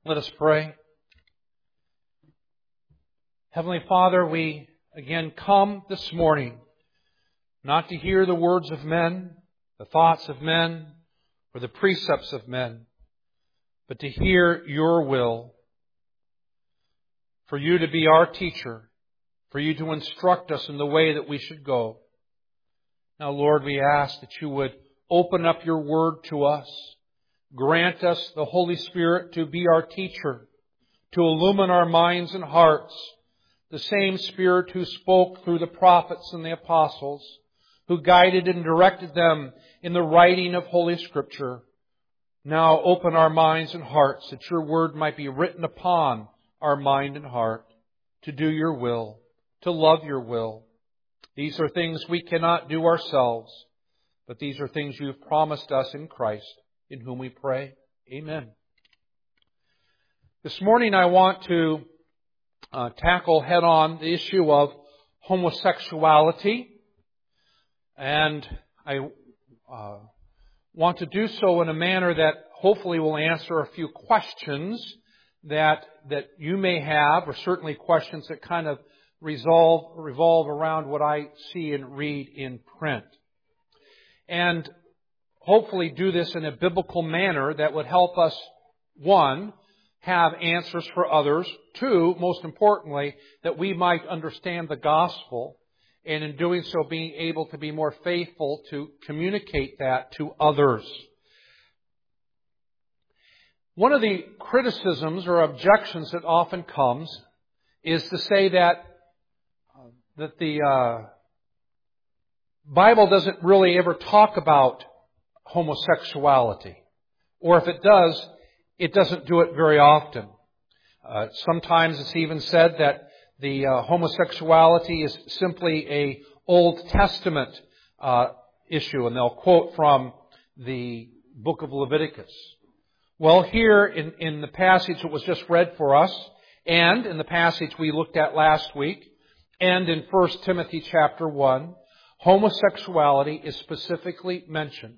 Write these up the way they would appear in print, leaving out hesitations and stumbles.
Let us pray. Heavenly Father, we again come this morning not to hear the words of men, the thoughts of men, or the precepts of men, but to hear your will, for you to be our teacher, for you to instruct us in the way that we should go. Now, Lord, we ask that you would open up your word to us. Grant us the Holy Spirit to be our teacher, to illumine our minds and hearts. The same Spirit who spoke through the prophets and the apostles, who guided and directed them in the writing of Holy Scripture. Now open our minds and hearts that your word might be written upon our mind and heart, to do your will, to love your will. These are things we cannot do ourselves, but these are things you have promised us in Christ, in whom we pray. Amen. This morning I want to tackle head-on the issue of homosexuality. And I want to do so in a manner that hopefully will answer a few questions that you may have, or certainly questions that kind of revolve around what I see and read in print. And hopefully do this in a biblical manner that would help us, one, have answers for others. Two, most importantly, that we might understand the gospel, and in doing so being able to be more faithful to communicate that to others. One of the criticisms or objections that often comes is to say that the Bible doesn't really ever talk about homosexuality. Or if it does, it doesn't do it very often. Sometimes it's even said that the homosexuality is simply a Old Testament issue, and they'll quote from the book of Leviticus. Well, here in the passage that was just read for us, and in the passage we looked at last week, and in 1 Timothy chapter 1, homosexuality is specifically mentioned.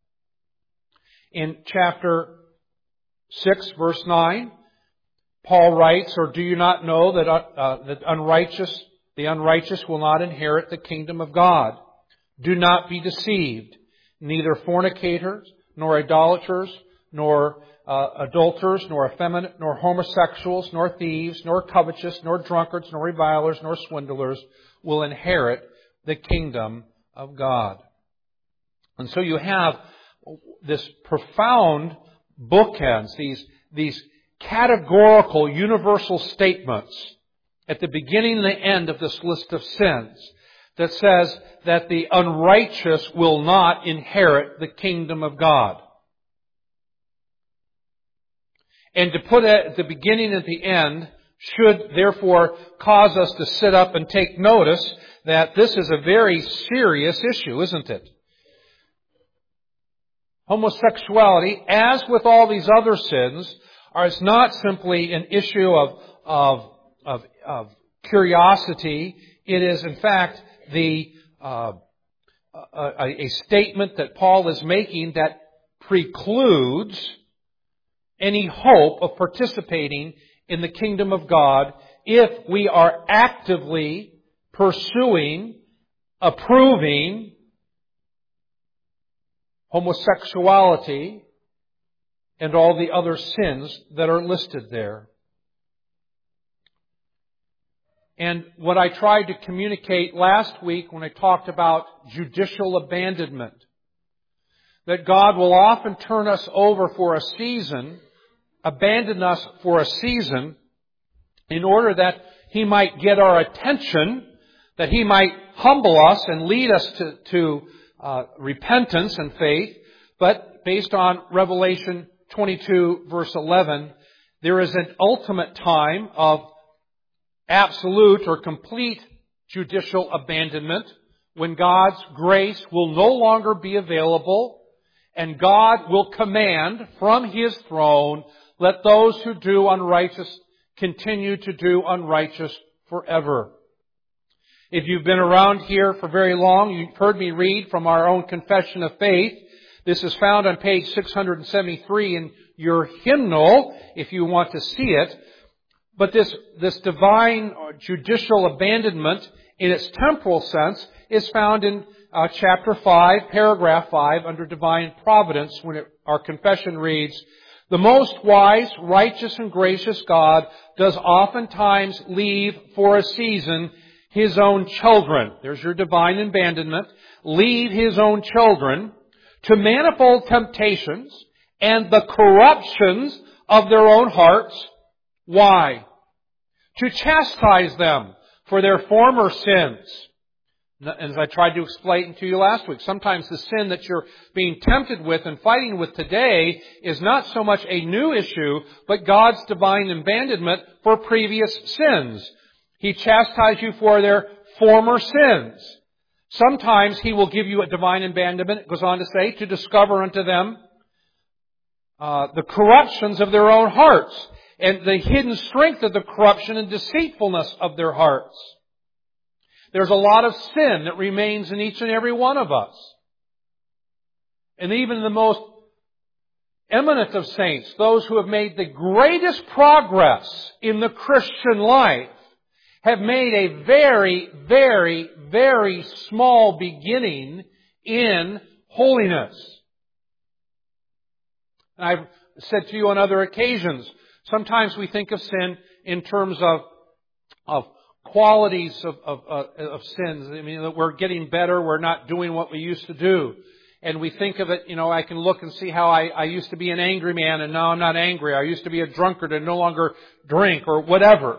In chapter 6, verse 9, Paul writes, "Or do you not know that the unrighteous will not inherit the kingdom of God? Do not be deceived. Neither fornicators, nor idolaters, nor adulterers, nor effeminate, nor homosexuals, nor thieves, nor covetous, nor drunkards, nor revilers, nor swindlers will inherit the kingdom of God." And so you have this profound bookends, these categorical universal statements at the beginning and the end of this list of sins that says that the unrighteous will not inherit the kingdom of God. And to put it at the beginning and the end should therefore cause us to sit up and take notice that this is a very serious issue, isn't it? Homosexuality, as with all these other sins, is not simply an issue of curiosity. It is, in fact, a statement that Paul is making that precludes any hope of participating in the kingdom of God if we are actively pursuing, approving homosexuality and all the other sins that are listed there. And what I tried to communicate last week when I talked about judicial abandonment, that God will often turn us over for a season, abandon us for a season, in order that He might get our attention, that He might humble us and lead us to repentance and faith. But based on Revelation 22, verse 11, there is an ultimate time of absolute or complete judicial abandonment when God's grace will no longer be available, and God will command from His throne, let those who do unrighteous continue to do unrighteous forever. If you've been around here for very long, you've heard me read from our own confession of faith This is found on page 673 in your hymnal, if you want to see it. But this divine or judicial abandonment in its temporal sense is found in chapter 5, paragraph 5, under divine providence, when our confession reads, "The most wise, righteous, and gracious God does oftentimes leave for a season His own children." There's your divine abandonment. Leave His own children to manifold temptations and the corruptions of their own hearts. Why? To chastise them for their former sins. As I tried to explain to you last week, sometimes the sin that you're being tempted with and fighting with today is not so much a new issue, but God's divine abandonment for previous sins. He chastises you for their former sins. Sometimes He will give you a divine abandonment, it goes on to say, to discover unto them the corruptions of their own hearts and the hidden strength of the corruption and deceitfulness of their hearts. There's a lot of sin that remains in each and every one of us. And even the most eminent of saints, those who have made the greatest progress in the Christian life, have made a very, very, very small beginning in holiness. And I've said to you on other occasions, sometimes we think of sin in terms of qualities of sins. I mean, that we're getting better, we're not doing what we used to do. And we think of it, I can look and see how I used to be an angry man and now I'm not angry. I used to be a drunkard and no longer drink or whatever.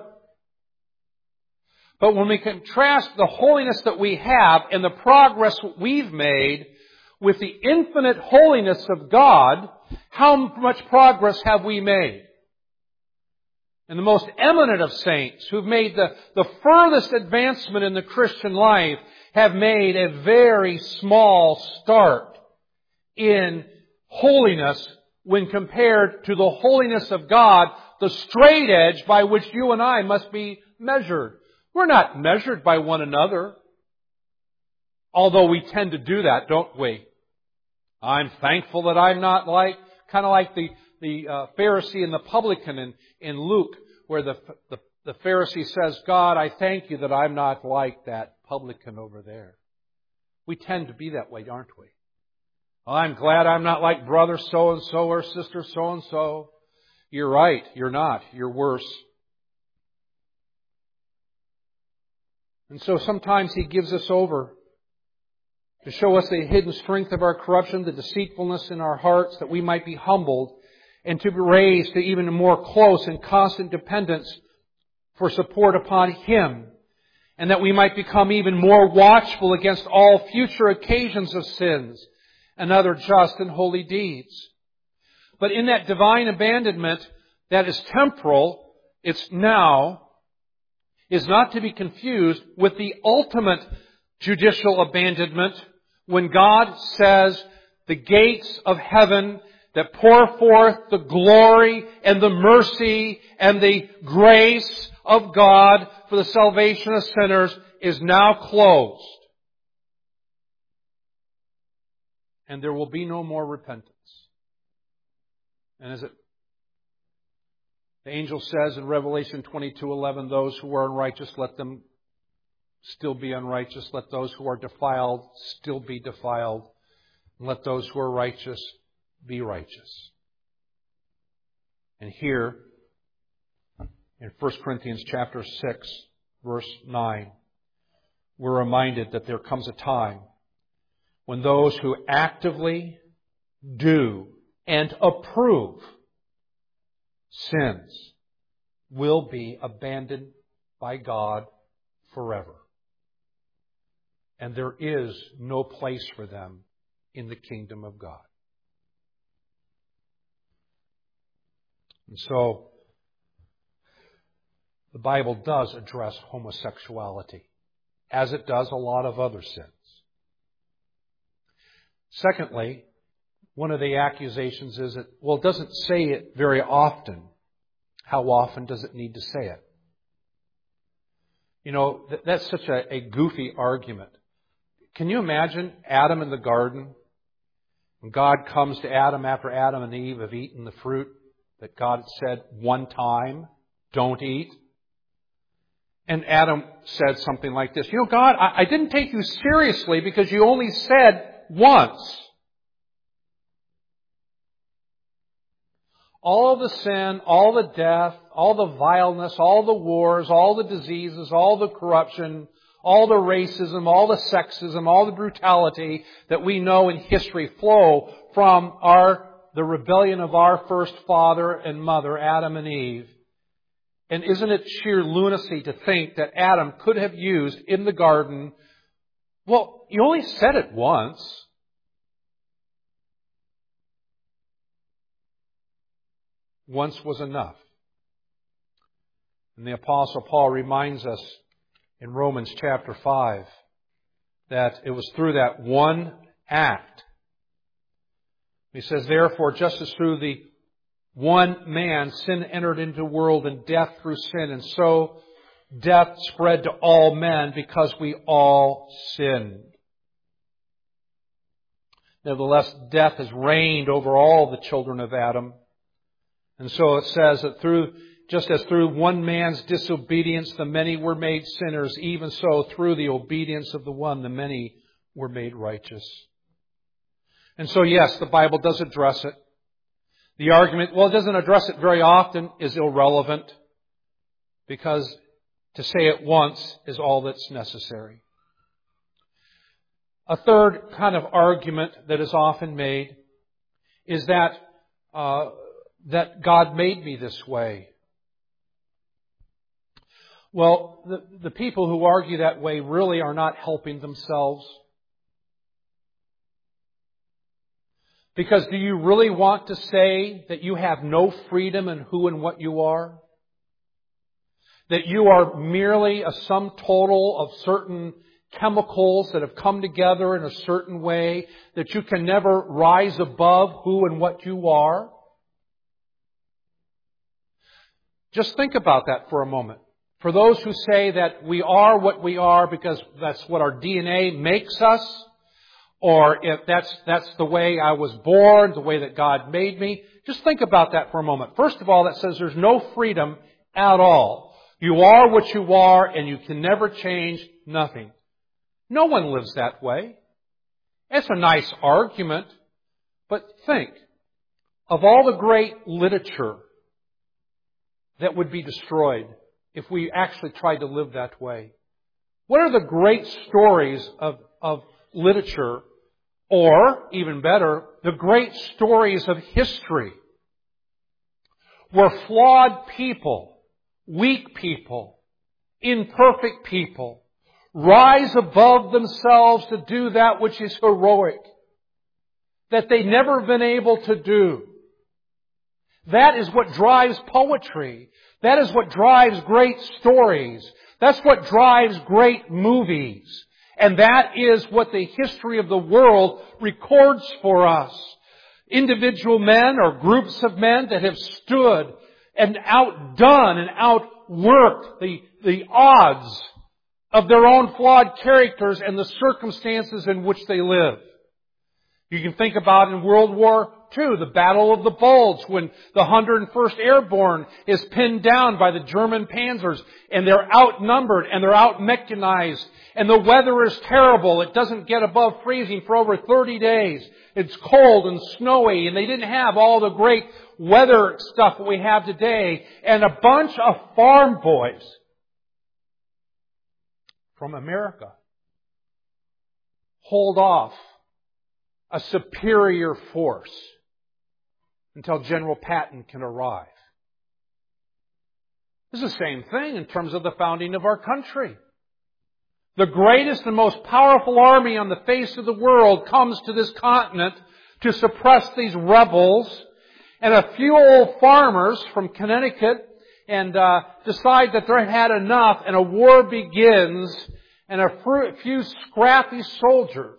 But when we contrast the holiness that we have and the progress we've made with the infinite holiness of God, how much progress have we made? And the most eminent of saints who've made the furthest advancement in the Christian life have made a very small start in holiness when compared to the holiness of God, the straight edge by which you and I must be measured. We're not measured by one another, although we tend to do that, don't we? I'm thankful that I'm not kind of like the Pharisee and the publican in Luke, where the Pharisee says, "God, I thank you that I'm not like that publican over there." We tend to be that way, aren't we? I'm glad I'm not like brother so-and-so or sister so-and-so. You're right. You're not. You're worse. And so sometimes He gives us over to show us the hidden strength of our corruption, the deceitfulness in our hearts, that we might be humbled and to be raised to even more close and constant dependence for support upon Him, and that we might become even more watchful against all future occasions of sins and other just and holy deeds. But in that divine abandonment that is temporal, it's now, is not to be confused with the ultimate judicial abandonment when God says, "The gates of heaven that pour forth the glory and the mercy and the grace of God for the salvation of sinners is now closed. And there will be no more repentance." And as the angel says in Revelation 22:11, "Those who are unrighteous, let them still be unrighteous. Let those who are defiled still be defiled. And let those who are righteous be righteous." And here, in 1 Corinthians chapter 6, verse 9, we're reminded that there comes a time when those who actively do and approve sins will be abandoned by God forever. And there is no place for them in the kingdom of God. And so, the Bible does address homosexuality, as it does a lot of other sins. Secondly, one of the accusations is that, it doesn't say it very often. How often does it need to say it? That's such a goofy argument. Can you imagine Adam in the garden When God comes to Adam after Adam and Eve have eaten the fruit that God had said one time, don't eat. And Adam said something like this, God, I didn't take you seriously because you only said once. All the sin, all the death, all the vileness, all the wars, all the diseases, all the corruption, all the racism, all the sexism, all the brutality that we know in history flow from the rebellion of our first father and mother, Adam and Eve. And isn't it sheer lunacy to think that Adam could have used in the garden, well, you only said it once. Once was enough. And the Apostle Paul reminds us in Romans chapter 5 that it was through that one act. He says, therefore, just as through the one man sin entered into the world and death through sin, and so death spread to all men because we all sinned. Nevertheless, death has reigned over all the children of Adam. And so it says that just as through one man's disobedience the many were made sinners, even so through the obedience of the one the many were made righteous. And so yes, the Bible does address it. The argument, well, it doesn't address it very often, is irrelevant because to say it once is all that's necessary. A third kind of argument that is often made is that God made me this way. Well, the people who argue that way really are not helping themselves. Because do you really want to say that you have no freedom in who and what you are? That you are merely a sum total of certain chemicals that have come together in a certain way, that you can never rise above who and what you are? Just think about that for a moment. For those who say that we are what we are because that's what our DNA makes us, or if that's the way I was born, the way that God made me, just think about that for a moment. First of all, that says there's no freedom at all. You are what you are and you can never change nothing. No one lives that way. It's a nice argument, but think of all the great literature that would be destroyed if we actually tried to live that way. What are the great stories of literature, or, even better, the great stories of history, where flawed people, weak people, imperfect people, rise above themselves to do that which is heroic, that they've never been able to do. That is what drives poetry. That is what drives great stories. That's what drives great movies. And that is what the history of the world records for us. Individual men or groups of men that have stood and outdone and outworked the odds of their own flawed characters and the circumstances in which they live. You can think about in World War II, the Battle of the Bulge, when the 101st Airborne is pinned down by the German panzers, and they're outnumbered and they're out-mechanized, and the weather is terrible. It doesn't get above freezing for over 30 days. It's cold and snowy, and they didn't have all the great weather stuff that we have today. And a bunch of farm boys from America hold off a superior force until General Patton can arrive. It's the same thing in terms of the founding of our country. The greatest and most powerful army on the face of the world comes to this continent to suppress these rebels, and a few old farmers from Connecticut and decide that they've had enough, and a war begins, and a few scrappy soldiers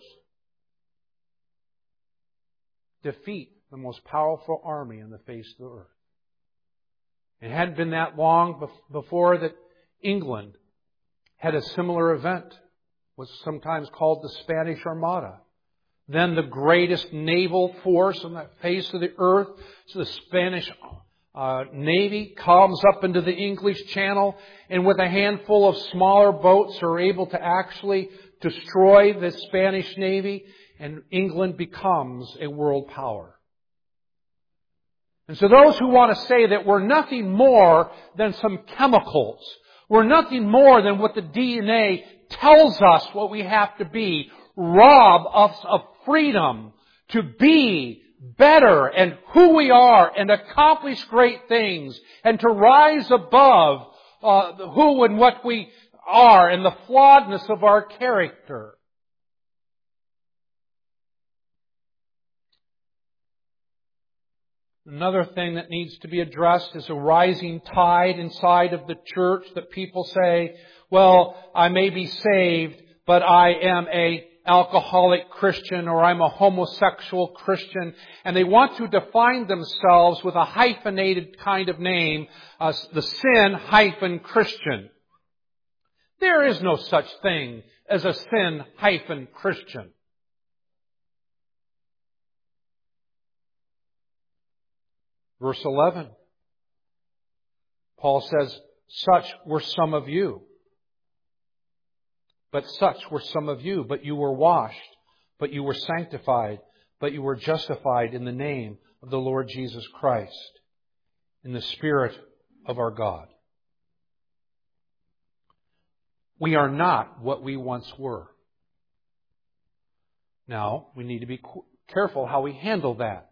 defeat the most powerful army on the face of the earth. It hadn't been that long before that England had a similar event, was sometimes called the Spanish Armada. Then the greatest naval force on the face of the earth, so the Spanish Navy, comes up into the English Channel, and with a handful of smaller boats are able to actually destroy the Spanish Navy, and England becomes a world power. And so those who want to say that we're nothing more than some chemicals, we're nothing more than what the DNA tells us what we have to be, rob us of freedom to be better and who we are and accomplish great things and to rise above who and what we are and the flawedness of our character. Another thing that needs to be addressed is a rising tide inside of the church that people say, well, I may be saved, but I am an alcoholic Christian or I'm a homosexual Christian. And they want to define themselves with a hyphenated kind of name, the sin-Christian. There is no such thing as a sin-Christian. Verse 11, Paul says, such were some of you. But such were some of you. But you were washed. But you were sanctified. But you were justified in the name of the Lord Jesus Christ, in the Spirit of our God. We are not what we once were. Now, we need to be careful how we handle that.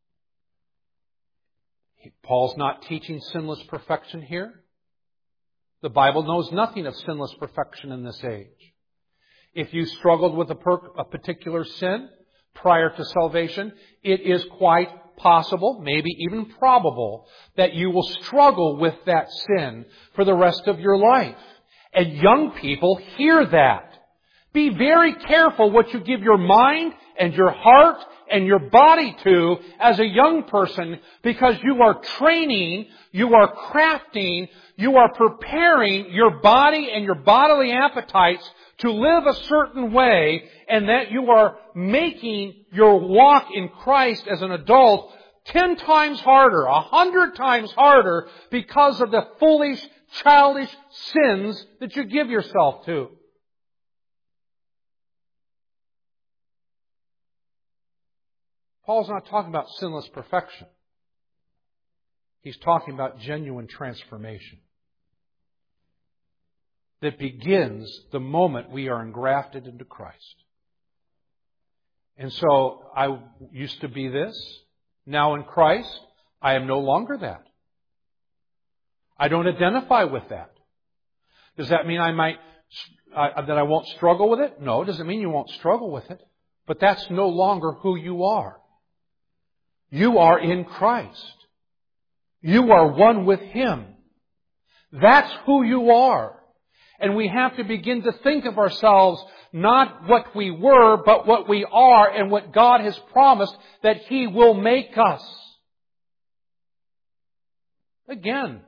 Paul's not teaching sinless perfection here. The Bible knows nothing of sinless perfection in this age. If you struggled with a particular sin prior to salvation, it is quite possible, maybe even probable, that you will struggle with that sin for the rest of your life. And young people hear that. Be very careful what you give your mind and your heart and your body to as a young person, because you are training, you are crafting, you are preparing your body and your bodily appetites to live a certain way, and that you are making your walk in Christ as an adult 10 times harder, 100 times harder, because of the foolish, childish sins that you give yourself to. Paul's not talking about sinless perfection. He's talking about genuine transformation that begins the moment we are engrafted into Christ. And so, I used to be this. Now in Christ, I am no longer that. I don't identify with that. Does that mean that I won't struggle with it? No, it doesn't mean you won't struggle with it. But that's no longer who you are. You are in Christ. You are one with Him. That's who you are. And we have to begin to think of ourselves not what we were, but what we are and what God has promised that He will make us. Again,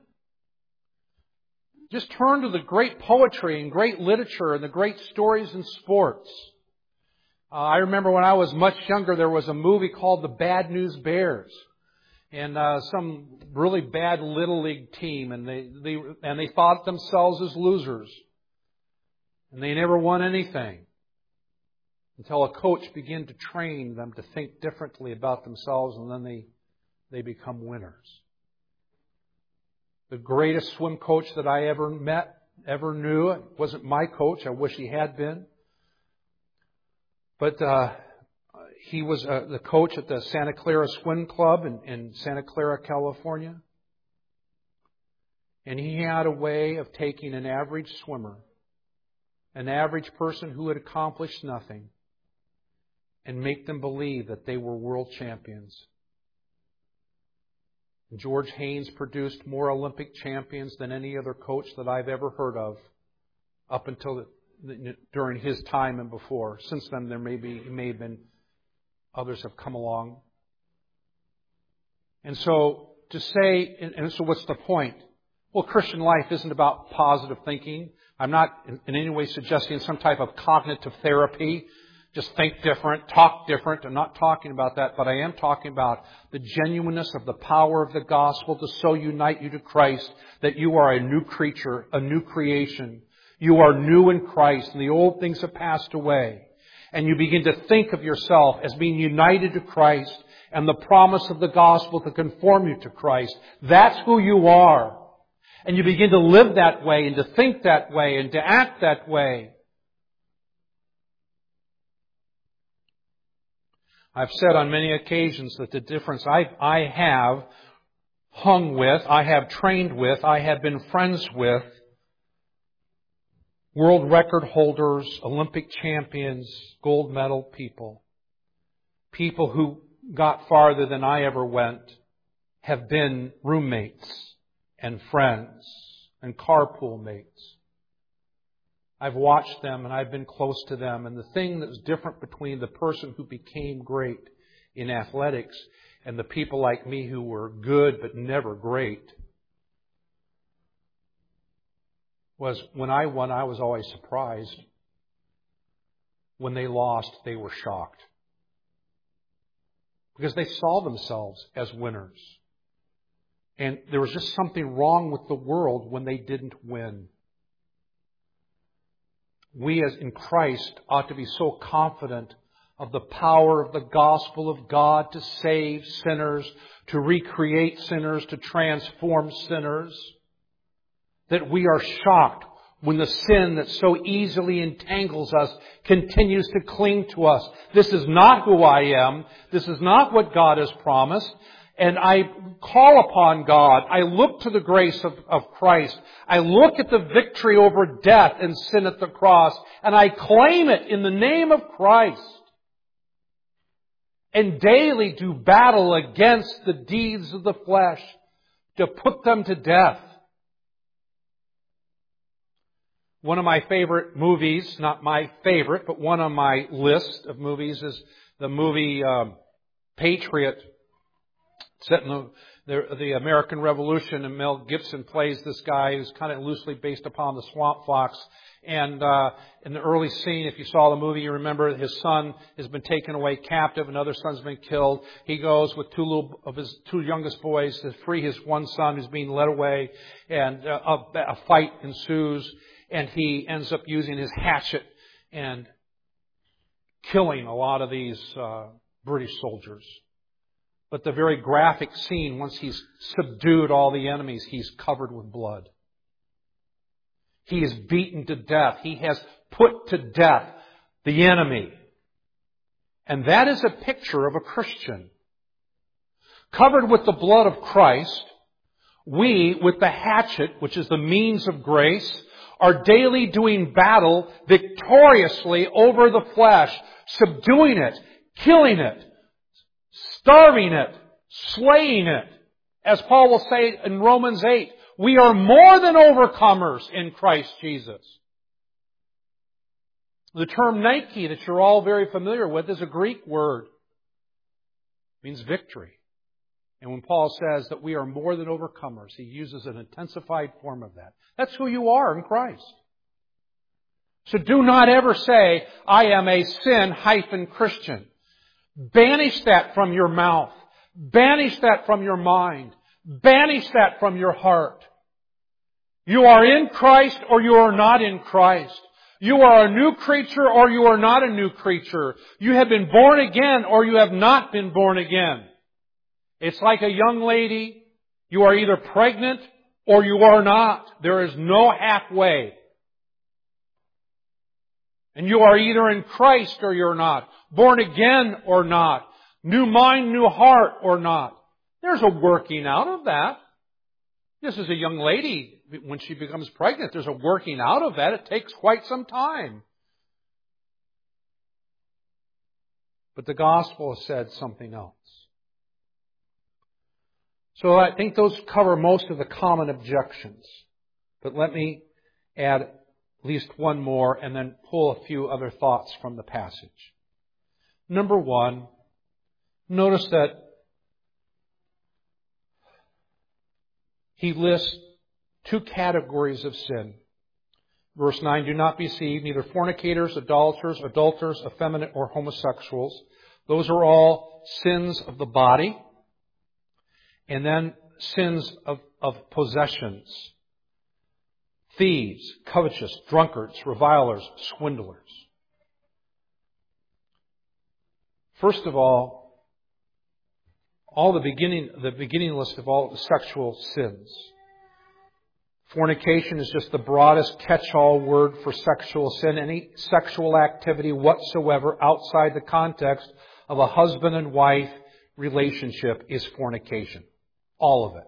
just turn to the great poetry and great literature and the great stories in sports. I remember when I was much younger, there was a movie called The Bad News Bears. And some really bad Little League team, and they thought themselves as losers. And they never won anything until a coach began to train them to think differently about themselves, and then they become winners. The greatest swim coach that I ever met, ever knew, it wasn't my coach. I wish he had been. But he was the coach at the Santa Clara Swim Club in Santa Clara, California. And he had a way of taking an average swimmer, an average person who had accomplished nothing, and make them believe that they were world champions. George Haynes produced more Olympic champions than any other coach that I've ever heard of up until during his time and before. Since then, it may have been others have come along. And so so what's the point? Well, Christian life isn't about positive thinking. I'm not in any way suggesting some type of cognitive therapy. just think different, talk different. I'm not talking about that, but I am talking about the genuineness of the power of the gospel to so unite you to Christ that you are a new creature, a new creation. You are new in Christ, and the old things have passed away. And you begin to think of yourself as being united to Christ and the promise of the gospel to conform you to Christ. That's who you are. And you begin to live that way and to think that way and to act that way. I've said on many occasions that the difference I have hung with, I have trained with, I have been friends with world record holders, Olympic champions, gold medal people, people who got farther than I ever went, have been roommates and friends and carpool mates. I've watched them and I've been close to them. And the thing that's different between the person who became great in athletics and the people like me who were good but never great was when I won, I was always surprised. When they lost, they were shocked. Because they saw themselves as winners. And there was just something wrong with the world when they didn't win. We as in Christ ought to be so confident of the power of the gospel of God to save sinners, to recreate sinners, to transform sinners, that we are shocked when the sin that so easily entangles us continues to cling to us. This is not who I am. This is not what God has promised. And I call upon God. I look to the grace of Christ. I look at the victory over death and sin at the cross. And I claim it in the name of Christ. And daily do battle against the deeds of the flesh to put them to death. One of my favorite movies, not my favorite, but one on my list of movies is the movie Patriot. Set in the American Revolution, and Mel Gibson plays this guy who's kind of loosely based upon the Swamp Fox. And in the early scene, if you saw the movie, you remember his son has been taken away captive, another son's been killed. He goes with two of his two youngest boys to free his one son who's being led away, and a fight ensues, and he ends up using his hatchet and killing a lot of these British soldiers. But the very graphic scene, once he's subdued all the enemies, he's covered with blood. He is beaten to death. He has put to death the enemy. And that is a picture of a Christian. Covered with the blood of Christ, we, with the hatchet, which is the means of grace, are daily doing battle victoriously over the flesh, subduing it, killing it, starving it, slaying it. As Paul will say in Romans 8, we are more than overcomers in Christ Jesus. The term Nike that you're all very familiar with is a Greek word. It means victory. And when Paul says that we are more than overcomers, he uses an intensified form of that. That's who you are in Christ. So do not ever say, I am a sin-Christian. Banish that from your mouth. Banish that from your mind. Banish that from your heart. You are in Christ or you are not in Christ. You are a new creature or you are not a new creature. You have been born again or you have not been born again. It's like a young lady. You are either pregnant or you are not. There is no halfway. And you are either in Christ or you're not. Born again or not. New mind, new heart or not. There's a working out of that. This is a young lady, when she becomes pregnant, there's a working out of that. It takes quite some time. But the gospel has said something else. So I think those cover most of the common objections. But let me add at least one more and then pull a few other thoughts from the passage. Number one, notice that he lists two categories of sin. Verse 9, do not be deceived, neither fornicators, adulterers, effeminate, or homosexuals. Those are all sins of the body. And then sins of possessions. Thieves, covetous, drunkards, revilers, swindlers. First of all the beginning list of all the sexual sins. Fornication is just the broadest catch-all word for sexual sin. Any sexual activity whatsoever outside the context of a husband and wife relationship is fornication. All of it.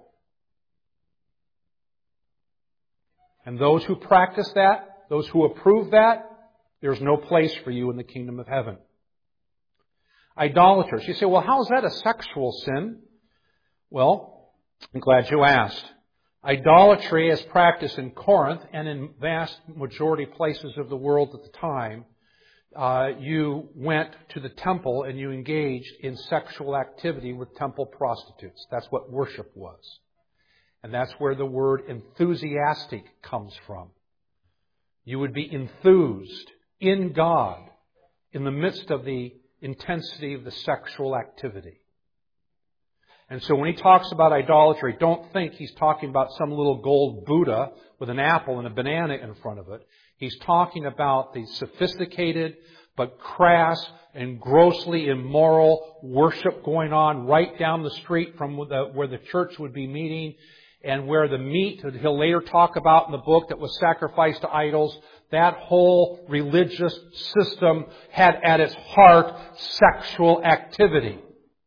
And those who practice that, those who approve that, there's no place for you in the kingdom of heaven. Idolaters. You say, well, how is that a sexual sin? Well, I'm glad you asked. Idolatry as practiced in Corinth and in vast majority places of the world at the time, you went to the temple and you engaged in sexual activity with temple prostitutes. That's what worship was. And that's where the word enthusiastic comes from. You would be enthused in God in the midst of the intensity of the sexual activity. And so when he talks about idolatry, don't think he's talking about some little gold Buddha with an apple and a banana in front of it. He's talking about the sophisticated but crass and grossly immoral worship going on right down the street from where the church would be meeting, and where the meat that he'll later talk about in the book that was sacrificed to idols, that whole religious system had at its heart sexual activity.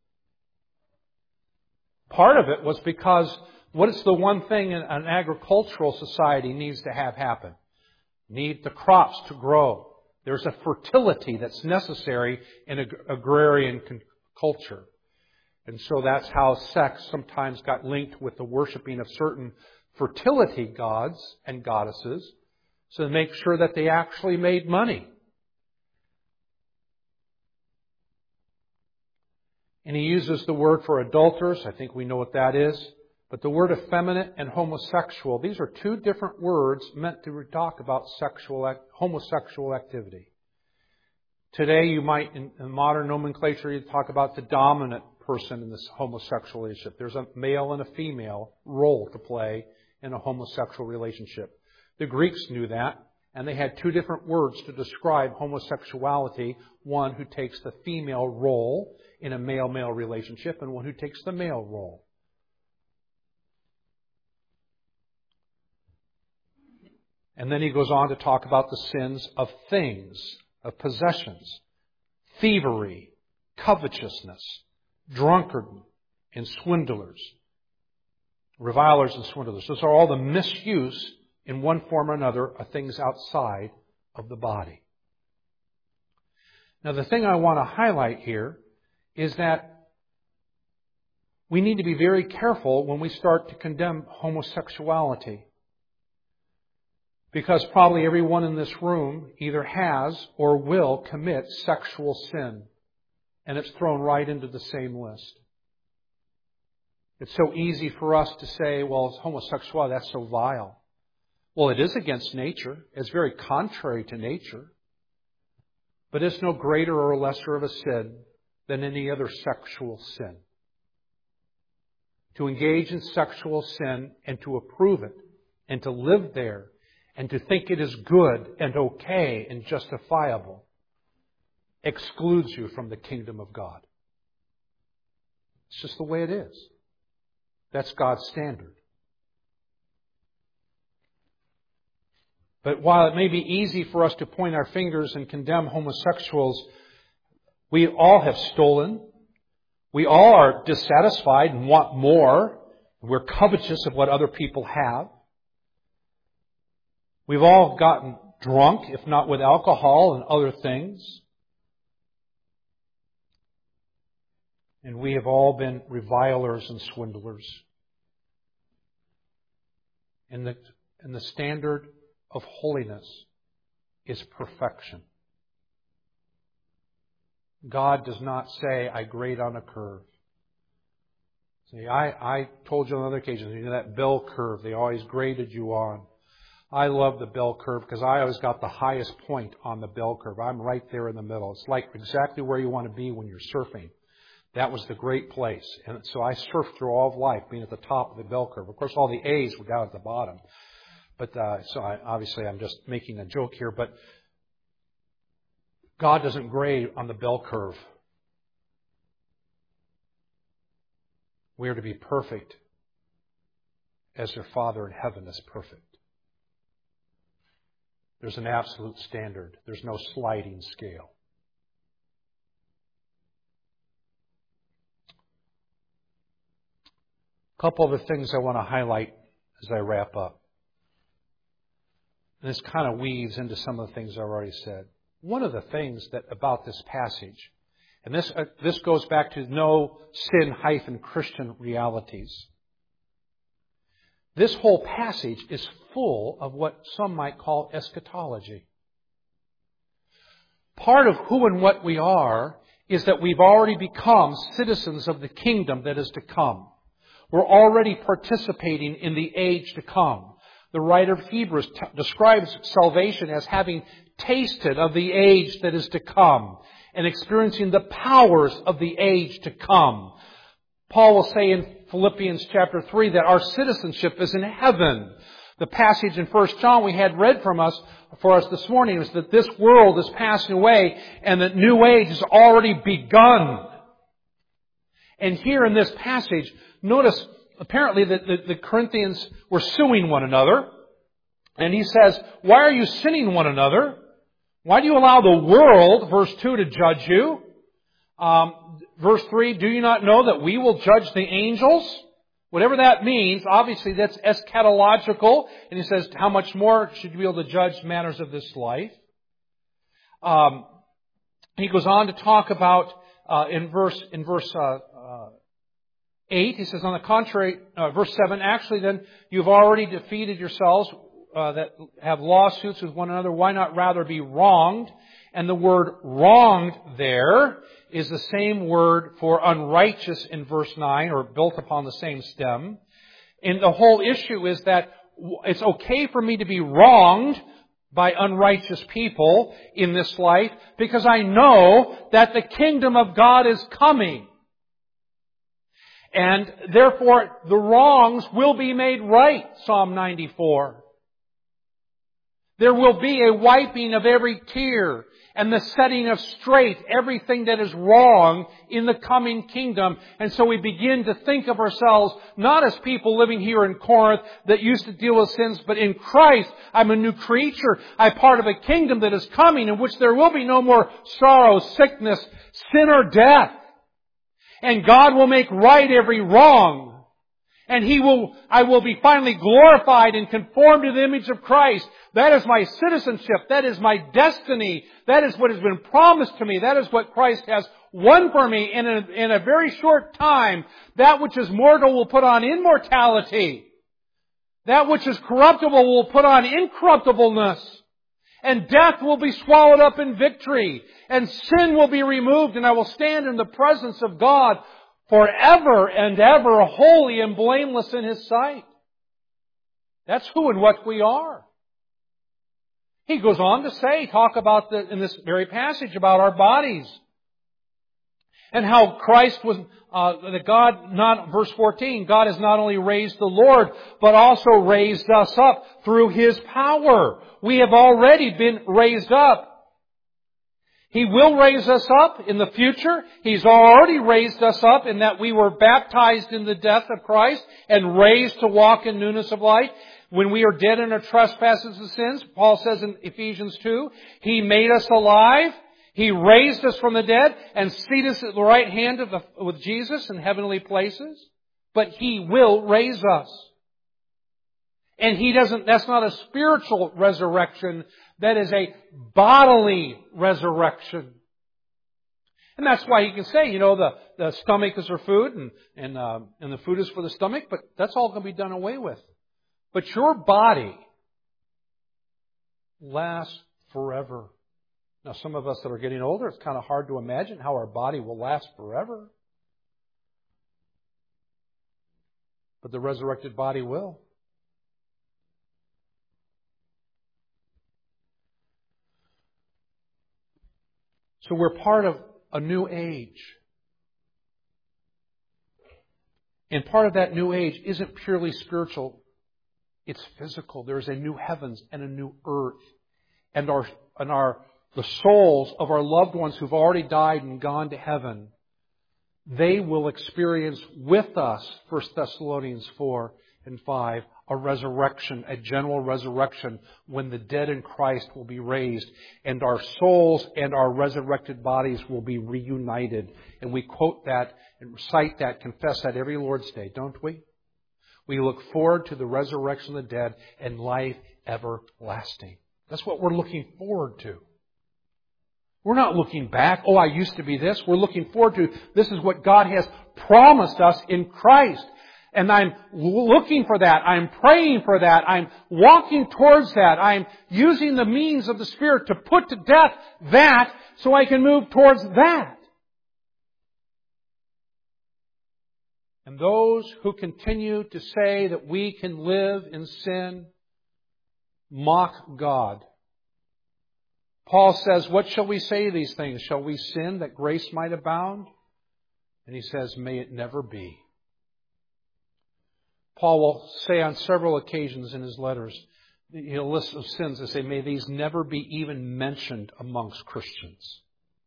Part of it was because what is the one thing an agricultural society needs to have happen? Need the crops to grow. There's a fertility that's necessary in an agrarian culture. And so that's how sex sometimes got linked with the worshiping of certain fertility gods and goddesses, so to make sure that they actually made money. And he uses the word for adulterers. I think we know what that is. But the word effeminate and homosexual, these are two different words meant to talk about homosexual activity. Today you might, in modern nomenclature, you talk about the dominant person in this homosexual relationship. There's a male and a female role to play in a homosexual relationship. The Greeks knew that, and they had two different words to describe homosexuality. One who takes the female role in a male-male relationship, and one who takes the male role. And then he goes on to talk about the sins of things, of possessions, thievery, covetousness, drunkard, and swindlers. Revilers and swindlers. Those are all the misuse in one form or another of things outside of the body. Now the thing I want to highlight here is that we need to be very careful when we start to condemn homosexuality. Because probably everyone in this room either has or will commit sexual sin. And it's thrown right into the same list. It's so easy for us to say, well, homosexuality, that's so vile. Well, it is against nature. It's very contrary to nature. But it's no greater or lesser of a sin than any other sexual sin. To engage in sexual sin and to approve it and to live there and to think it is good and okay and justifiable excludes you from the kingdom of God. It's just the way it is. That's God's standard. But while it may be easy for us to point our fingers and condemn homosexuals, we all have stolen. We all are dissatisfied and want more. We're covetous of what other people have. We've all gotten drunk, if not with alcohol and other things. And we have all been revilers and swindlers. And the standard of holiness is perfection. God does not say, I grade on a curve. See, I told you on other occasions, that bell curve they always graded you on. I love the bell curve because I always got the highest point on the bell curve. I'm right there in the middle. It's like exactly where you want to be when you're surfing. That was the great place. And so I surfed through all of life, being at the top of the bell curve. Of course, all the A's were down at the bottom. But obviously I'm just making a joke here. But God doesn't grade on the bell curve. We are to be perfect as their Father in heaven is perfect. There's an absolute standard. There's no sliding scale. A couple of the things I want to highlight as I wrap up. And this kind of weaves into some of the things I've already said. One of the things that about this passage, and this goes back to no sin-Christian realities. This whole passage is full of what some might call eschatology. Part of who and what we are is that we've already become citizens of the kingdom that is to come. We're already participating in the age to come. The writer of Hebrews describes salvation as having tasted of the age that is to come and experiencing the powers of the age to come. Paul will say in Philippians chapter 3 that our citizenship is in heaven. The passage in 1 John we had read for us this morning is that this world is passing away and that new age has already begun. And here in this passage, notice apparently that the Corinthians were suing one another. And he says, why are you sinning one another? Why do you allow the world, verse 2, to judge you? Verse 3, do you not know that we will judge the angels? Whatever that means, obviously that's eschatological. And he says, how much more should you be able to judge matters of this life? He goes on to talk about, in verse 8, he says, on the contrary, verse 7, actually then you've already defeated yourselves that have lawsuits with one another. Why not rather be wronged? And the word wronged there is the same word for unrighteous in verse 9, or built upon the same stem. And the whole issue is that it's okay for me to be wronged by unrighteous people in this life because I know that the kingdom of God is coming. And therefore the wrongs will be made right, Psalm 94. There will be a wiping of every tear and the setting of straight everything that is wrong in the coming kingdom. And so we begin to think of ourselves not as people living here in Corinth that used to deal with sins, but in Christ, I'm a new creature. I'm part of a kingdom that is coming in which there will be no more sorrow, sickness, sin, or death. And God will make right every wrong. And I will be finally glorified and conformed to the image of Christ. That is my citizenship. That is my destiny. That is what has been promised to me. That is what Christ has won for me. And in a very short time, that which is mortal will put on immortality. That which is corruptible will put on incorruptibleness. And death will be swallowed up in victory. And sin will be removed. And I will stand in the presence of God forever and ever, holy and blameless in His sight. That's who and what we are. He goes on to say, in this very passage about our bodies. And how Christ was, verse 14, God has not only raised the Lord, but also raised us up through His power. We have already been raised up. He will raise us up in the future. He's already raised us up in that we were baptized in the death of Christ and raised to walk in newness of life. When we are dead in our trespasses and sins, Paul says in Ephesians 2, He made us alive. He raised us from the dead and seated us at the right hand with Jesus in heavenly places. But He will raise us. And that's not a spiritual resurrection. That is a bodily resurrection. And that's why He can say, the stomach is for food and the food is for the stomach, but that's all going to be done away with. But your body lasts forever. Now, some of us that are getting older, it's kind of hard to imagine how our body will last forever. But the resurrected body will. So we're part of a new age. And part of that new age isn't purely spiritual. It's physical. There's a new heavens and a new earth. And the souls of our loved ones who've already died and gone to heaven, they will experience with us, 1 Thessalonians 4 and 5, a resurrection, a general resurrection, when the dead in Christ will be raised, and our souls and our resurrected bodies will be reunited. And we quote that and recite that, confess that every Lord's Day, don't we? We look forward to the resurrection of the dead and life everlasting. That's what we're looking forward to. We're not looking back, I used to be this. We're looking forward to, this is what God has promised us in Christ. And I'm looking for that. I'm praying for that. I'm walking towards that. I'm using the means of the Spirit to put to death that so I can move towards that. And those who continue to say that we can live in sin mock God. Paul says, what shall we say to these things? Shall we sin that grace might abound? And he says, may it never be. Paul will say on several occasions in his letters, he'll list of sins and say, may these never be even mentioned amongst Christians.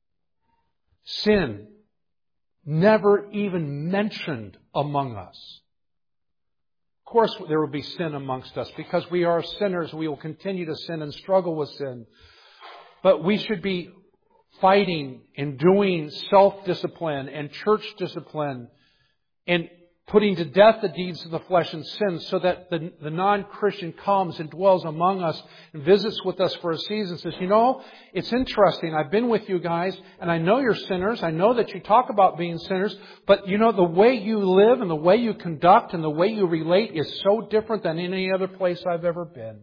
Sin, never even mentioned among us. Of course there will be sin amongst us because we are sinners. We will continue to sin and struggle with sin. But we should be fighting and doing self-discipline and church discipline and putting to death the deeds of the flesh and sins so that the non-Christian comes and dwells among us and visits with us for a season and says, it's interesting. I've been with you guys and I know you're sinners. I know that you talk about being sinners. But the way you live and the way you conduct and the way you relate is so different than any other place I've ever been.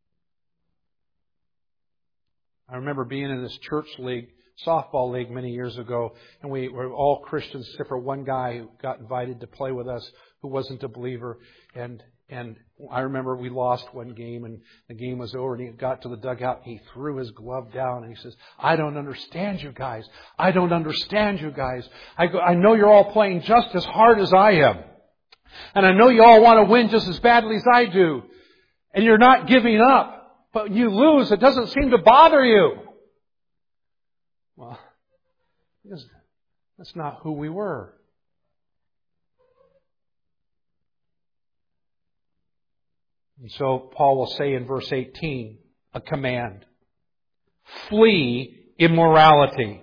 I remember being in this church league, softball league many years ago, and we were all Christians except for one guy who got invited to play with us who wasn't a believer. And I remember we lost one game and the game was over and he got to the dugout and he threw his glove down and he says, I don't understand you guys. I don't understand you guys. I know you're all playing just as hard as I am. And I know you all want to win just as badly as I do. And you're not giving up. But when you lose, it doesn't seem to bother you. Well, that's not who we were. And so Paul will say in verse 18, a command. Flee immorality.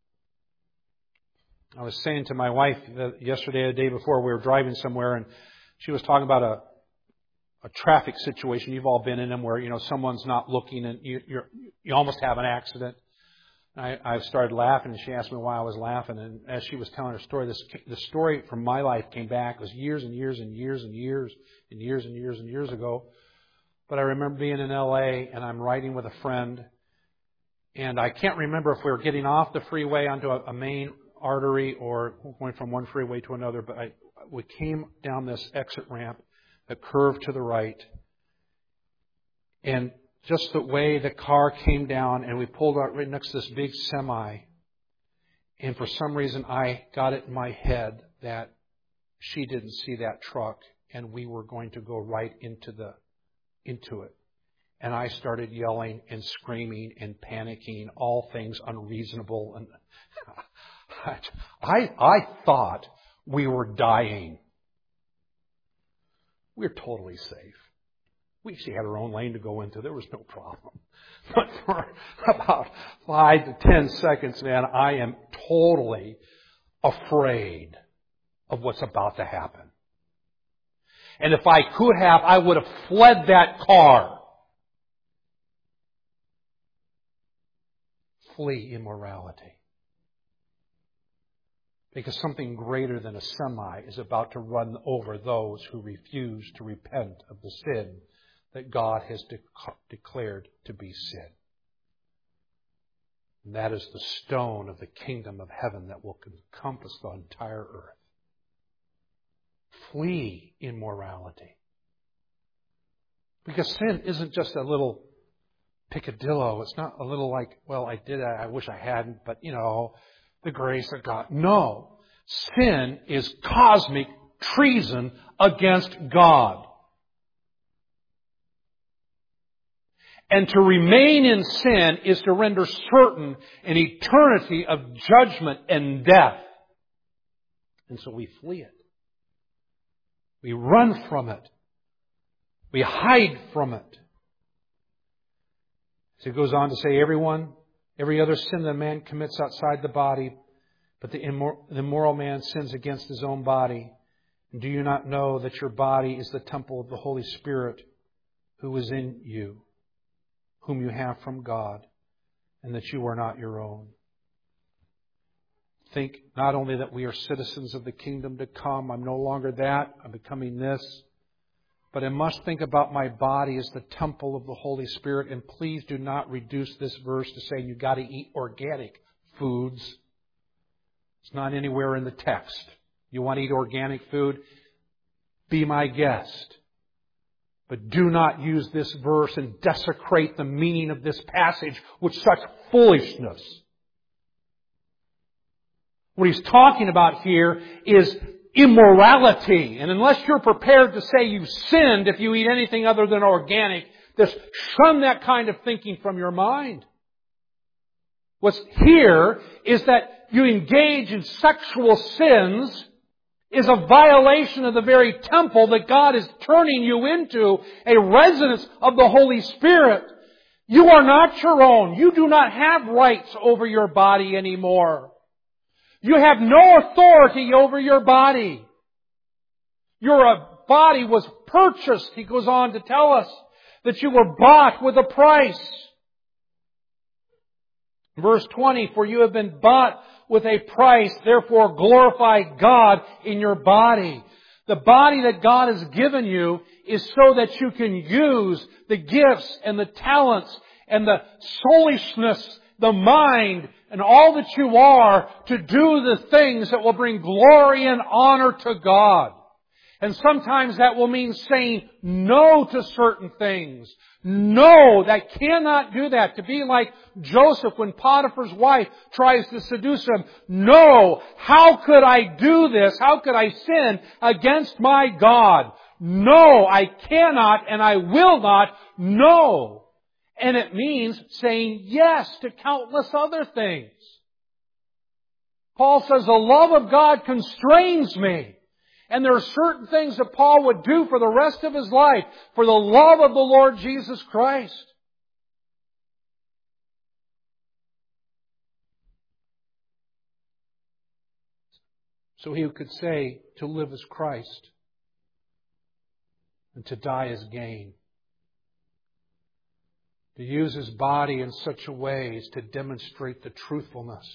I was saying to my wife yesterday or the day before, we were driving somewhere and she was talking about a traffic situation. You've all been in them where, someone's not looking and you almost have an accident. I started laughing and she asked me why I was laughing. And as she was telling her story, the story from my life came back. It was years and years and years and years and years and years and years ago. But I remember being in L.A. and I'm riding with a friend. And I can't remember if we were getting off the freeway onto a main artery or going from one freeway to another. But we came down this exit ramp that curved to the right. And just the way the car came down and we pulled out right next to this big semi. And for some reason I got it in my head that she didn't see that truck and we were going to go right into it. And I started yelling and screaming and panicking, all things unreasonable. And I thought we were dying. We're totally safe. We actually had our own lane to go into. There was no problem. But for about 5 to 10 seconds, man, I am totally afraid of what's about to happen. And if I could have, I would have fled that car. Flee immorality. Because something greater than a semi is about to run over those who refuse to repent of the sin that God has declared to be sin. And that is the stone of the kingdom of heaven that will encompass the entire earth. Flee immorality. Because sin isn't just a little picadillo. It's not a little like, well, I did it, I wish I hadn't, but the grace of God. No. Sin is cosmic treason against God. And to remain in sin is to render certain an eternity of judgment and death. And so we flee it. We run from it. We hide from it. So it goes on to say, every other sin that a man commits outside the body, but the immoral man sins against his own body. And do you not know that your body is the temple of the Holy Spirit who is in you, whom you have from God, and that you are not your own? Think not only that we are citizens of the kingdom to come, I'm no longer that, I'm becoming this, but I must think about my body as the temple of the Holy Spirit. And please do not reduce this verse to saying you've got to eat organic foods. It's not anywhere in the text. You want to eat organic food? Be my guest. But do not use this verse and desecrate the meaning of this passage with such foolishness. What he's talking about here is immorality. And unless you're prepared to say you've sinned if you eat anything other than organic, just shun that kind of thinking from your mind. What's here is that you engage in sexual sins is a violation of the very temple that God is turning you into, a residence of the Holy Spirit. You are not your own. You do not have rights over your body anymore. You have no authority over your body. Your body was purchased, he goes on to tell us, that you were bought with a price. Verse 20, for you have been bought with a price, therefore glorify God in your body. The body that God has given you is so that you can use the gifts and the talents and the soulishness, the mind, and all that you are to do the things that will bring glory and honor to God. And sometimes that will mean saying no to certain things. No, that cannot do that. To be like Joseph when Potiphar's wife tries to seduce him. No, how could I do this? How could I sin against my God? No, I cannot and I will not. No. And it means saying yes to countless other things. Paul says the love of God constrains me. And there are certain things that Paul would do for the rest of his life for the love of the Lord Jesus Christ. So he could say to live as Christ and to die as gain. To use his body in such a way as to demonstrate the truthfulness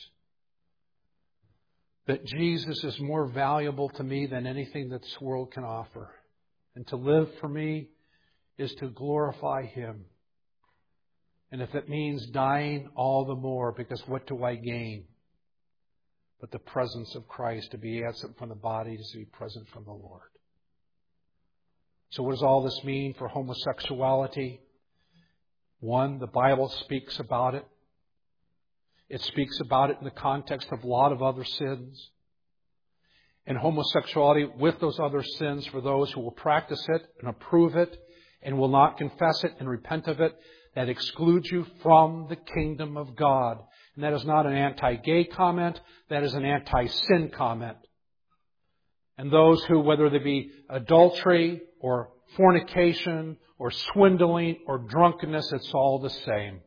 that Jesus is more valuable to me than anything that this world can offer. And to live for me is to glorify Him. And if it means dying, all the more, because what do I gain? But the presence of Christ, to be absent from the body is to be present from the Lord. So what does all this mean for homosexuality? One, the Bible speaks about it. It speaks about it in the context of a lot of other sins. And homosexuality with those other sins, for those who will practice it and approve it and will not confess it and repent of it, that excludes you from the kingdom of God. And that is not an anti-gay comment. That is an anti-sin comment. And those who, whether they be adultery or fornication or swindling or drunkenness, it's all the same.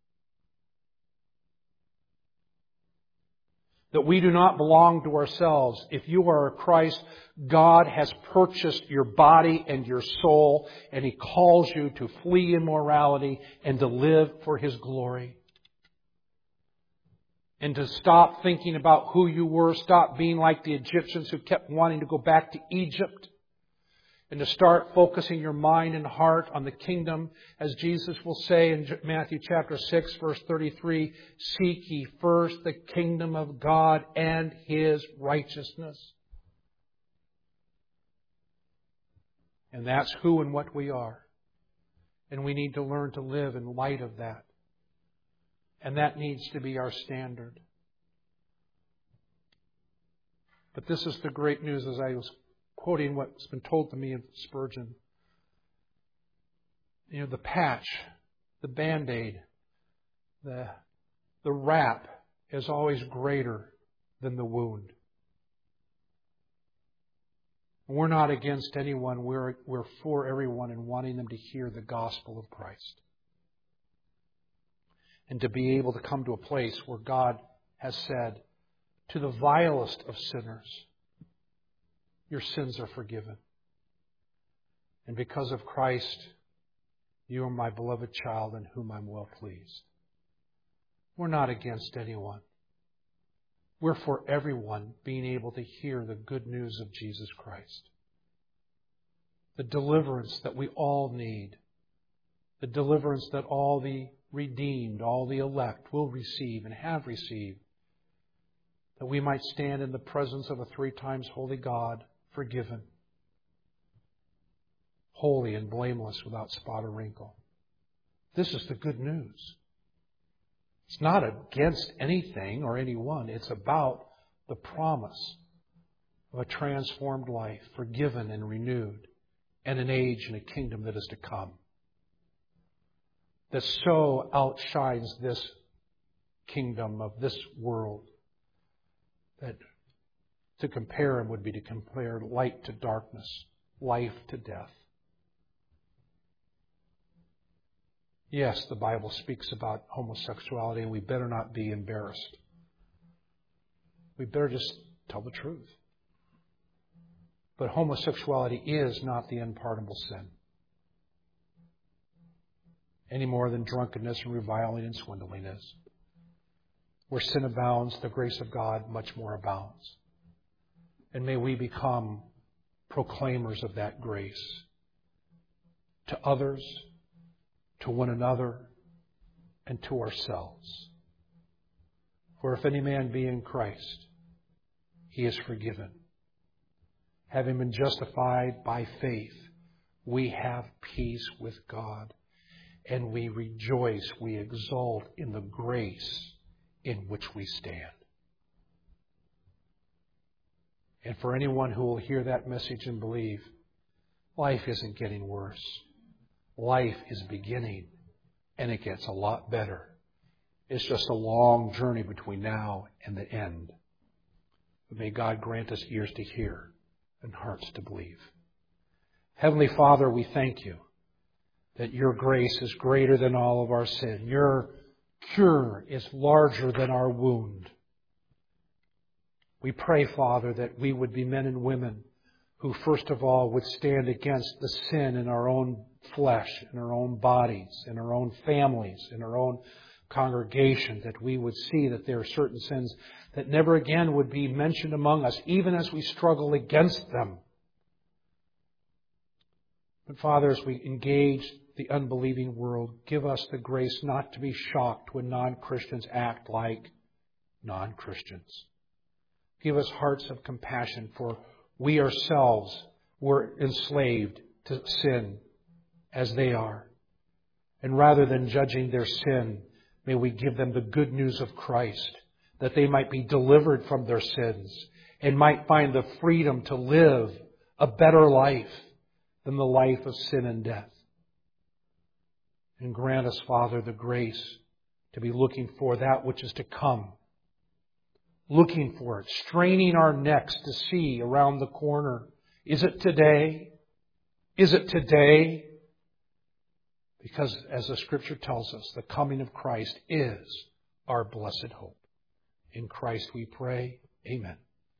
That we do not belong to ourselves. If you are a Christ, God has purchased your body and your soul, and He calls you to flee immorality and to live for His glory. And to stop thinking about who you were, stop being like the Egyptians who kept wanting to go back to Egypt. And to start focusing your mind and heart on the kingdom, as Jesus will say in Matthew chapter 6, verse 33, seek ye first the kingdom of God and His righteousness. And that's who and what we are. And we need to learn to live in light of that. And that needs to be our standard. But this is the great news, as I was quoting what's been told to me of Spurgeon. The patch, the Band-Aid, the wrap is always greater than the wound. We're not against anyone. We're for everyone and wanting them to hear the gospel of Christ. And to be able to come to a place where God has said to the vilest of sinners, your sins are forgiven. And because of Christ, you are my beloved child in whom I'm well pleased. We're not against anyone. We're for everyone being able to hear the good news of Jesus Christ. The deliverance that we all need. The deliverance that all the redeemed, all the elect will receive and have received. That we might stand in the presence of a 3 times holy God, forgiven, holy and blameless, without spot or wrinkle. This is the good news. It's not against anything or anyone. It's about the promise of a transformed life, forgiven and renewed, and an age and a kingdom that is to come, that so outshines this kingdom of this world that to compare him would be to compare light to darkness, life to death. Yes, the Bible speaks about homosexuality, and we better not be embarrassed. We better just tell the truth. But homosexuality is not the unpardonable sin, any more than drunkenness and reviling and swindling is. Where sin abounds, the grace of God much more abounds. And may we become proclaimers of that grace to others, to one another, and to ourselves. For if any man be in Christ, he is forgiven. Having been justified by faith, we have peace with God, and we rejoice, we exult in the grace in which we stand. And for anyone who will hear that message and believe, life isn't getting worse. Life is beginning, and it gets a lot better. It's just a long journey between now and the end. But may God grant us ears to hear and hearts to believe. Heavenly Father, we thank you that your grace is greater than all of our sin. Your cure is larger than our wound. We pray, Father, that we would be men and women who, first of all, would stand against the sin in our own flesh, in our own bodies, in our own families, in our own congregation, that we would see that there are certain sins that never again would be mentioned among us, even as we struggle against them. But Father, as we engage the unbelieving world, give us the grace not to be shocked when non-Christians act like non-Christians. Give us hearts of compassion, for we ourselves were enslaved to sin as they are. And rather than judging their sin, may we give them the good news of Christ, that they might be delivered from their sins and might find the freedom to live a better life than the life of sin and death. And grant us, Father, the grace to be looking for that which is to come. Looking for it, straining our necks to see around the corner. Is it today? Is it today? Because as the Scripture tells us, the coming of Christ is our blessed hope. In Christ we pray. Amen.